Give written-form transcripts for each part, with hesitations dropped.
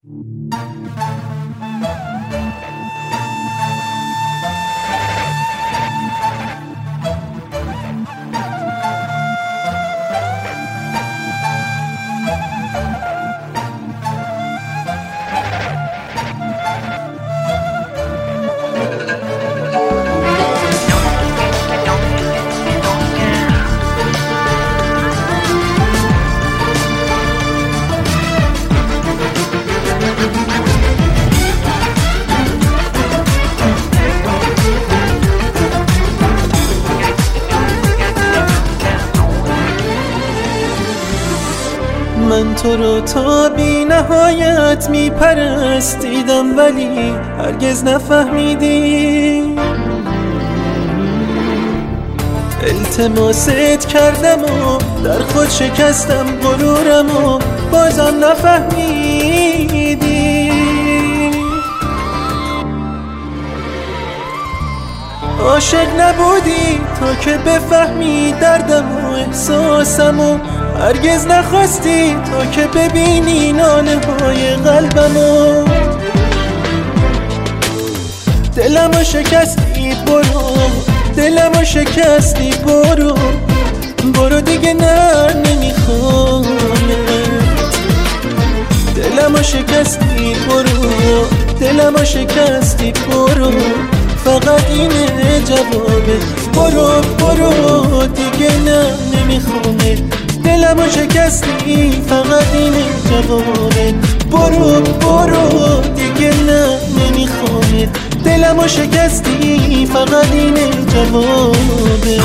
من تو رو تا بی نهایت می پرستیدم ولی هرگز نفهمیدی. التماست کردم و در خود شکستم غرورم و بازم نفهمیدی. عاشق نبودی تا که بفهمی دردم و احساسم و هرگز نخواستی تا که ببینی ناله های قلبمو. دلمو شکستی برو، دلمو شکستی برو، برو دیگه نه نمیخوامت. دلمو شکستی برو، دلمو شکستی برو، فقط اینه جوابه. برو برو دیگه نه نمیخوامت. دلمو شکستی فقط اینه جوابه. برو برو دیگه نه نمیخوامت. دلمو شکستی فقط اینه جوابه.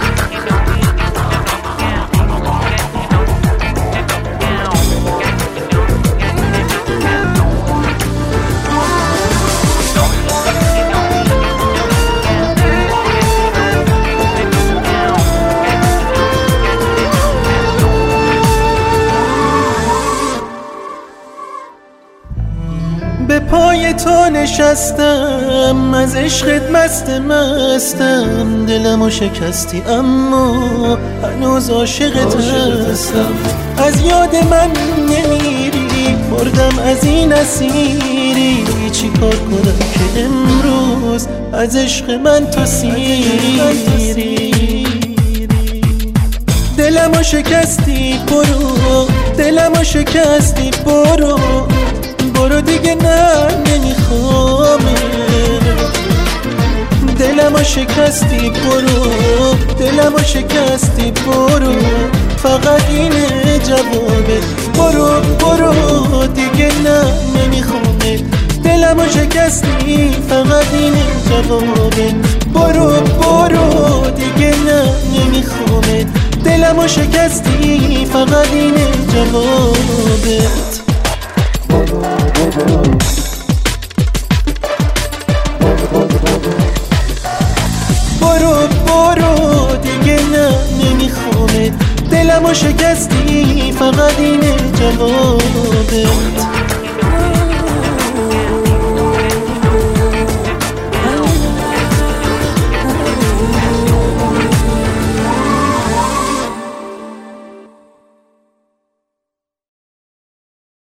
به پای تو نشستم، از عشقت مستم. دلمو شکستی اما هنوز عاشقت هستم. از یاد من نمیری، مردم از این اسیری. چی کار کنم که امروز از عشق من تو سیری. دلمو شکستی برو، دلمو شکستی برو، برو دیگه نه نمیخوامت. دلمو شکستی برو، دلمو شکستی برو، فقط اینه جوابت. برو برو دیگه نه نمیخوامت. دلمو شکستی فقط اینه جوابت. برو برو دیگه نه نمیخوامت. دلمو شکستی فقط اینه جوابت. برو برو دیگه نه نمیخوامت. دلمو شکستی فقط اینه جوابت.